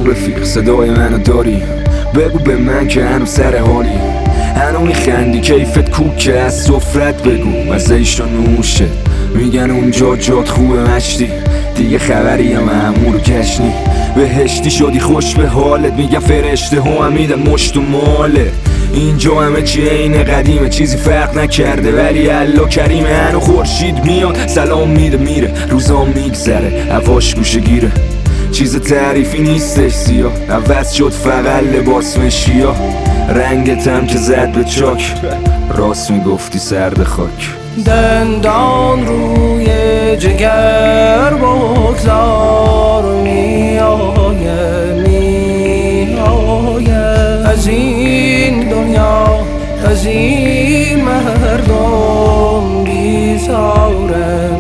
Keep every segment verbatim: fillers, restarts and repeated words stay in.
رفیق صدای منو داری؟ بگو به من که هنو سر حالی، هنو میخندی کیفت کوکه، از سفرت بگو مزهش و نوشه. میگن اونجا جات خوبه مشتی، دیگه خبری هم امورو کشنی. بهشتی شدی خوش به حالت، میگن فرشته هم میدن مشت و مالت. اینجا همه چی اینه قدیمه، چیزی فرق نکرده ولی الله کریمه. هنو خورشید میاد سلام میده میره، روزام میگذره هواش گوشه گیره. چیز تعریفی نیستش سیاه، عوض شد فقط لباس مشیا. رنگتم که زد به چاک، راست میگفتی سرد خاک. دندان روی جگر بگذار، میآیه میآیه از این دنیا، از این مردم بیزارن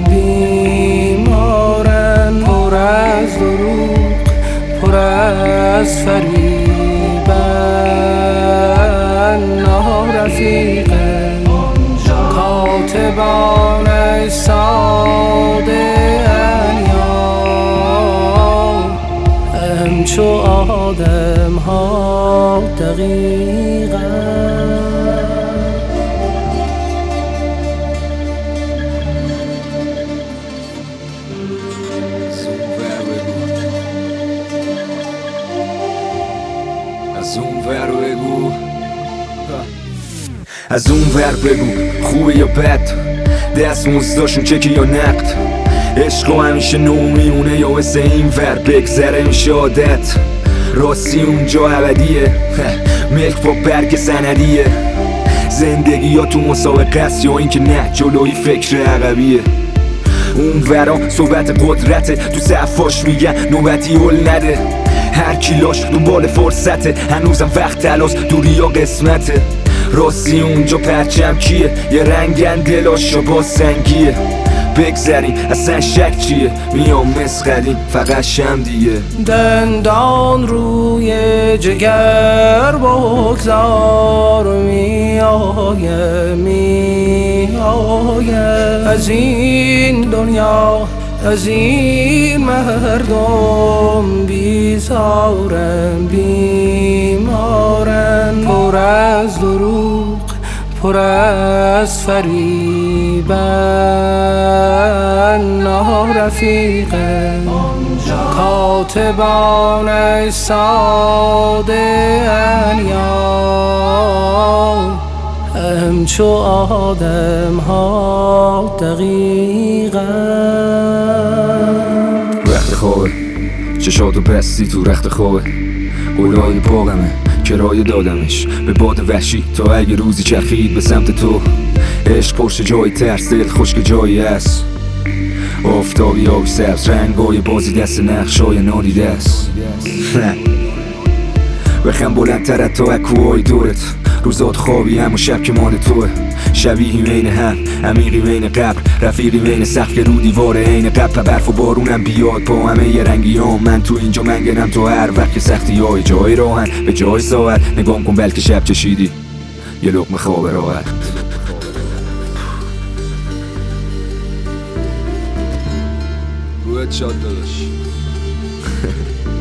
بیمارن. پر از دروغ پر از فریبن، نارفیقن کاتبان ساده انیام، همچو آدم ها دقیقا. از اون ور بگو، از اون ور بگو خوبه یا بد، دست مزداشون چکی یا نقد. عشق و همیشه نو میمونه یا مثل این ور بگذره میشه عادت. راستی اونجا ابدیه، ملک با برگ سندیه. زندگی یا تو مسابقه است یا این که نه جلوی فکر عقبیه. اون ورا صحبت قدرته، تو صفاش میگن نوبتی هل نده. هر کیلاش دنبال فرصته، هنوزم وقت تلاس دوری یا قسمته. راستی اونجا پرچم کیه، یه رنگن دلاشا با سنگیه. بگذرین اصلا شک چیه، میام مسخرین فقط شم دیگه. دندان روی جگر بگذار، میآیه میآیه از این دنیا، از این مردم بیزارن بیمارن. پر از دروغ پر از فریبن، نارفیقن کاتبان ساده انیام، همچو آدم ها دقیقا. رخت خوابه چشاتو پستی تو رخت خوابه، قولای پاقمه کرایه دادمش به باد وحشی تا اگه روزی چرخید به سمت تو. عشق پشت جای ترس، دل خشک جایی هست. آفتابی آبی سبز رنگای بازی دست نقشای نادیده است. بخم بلندتر از تا اکوهای دورت، روزات خوابی هم و شب که مال توه. شبیهی بین هم عمیقی بین قبر، رفیقی بین سقف که رو دیوار عین قبر. برف و بارونم بیاد با همه یه رنگی هم، من تو اینجا منگنم تو هر وقت که سختی های جای راهن به جای ساعت. نگام کن بلکه شب چشیدی یه لقمه خواب راحت. رویت شاد داداش.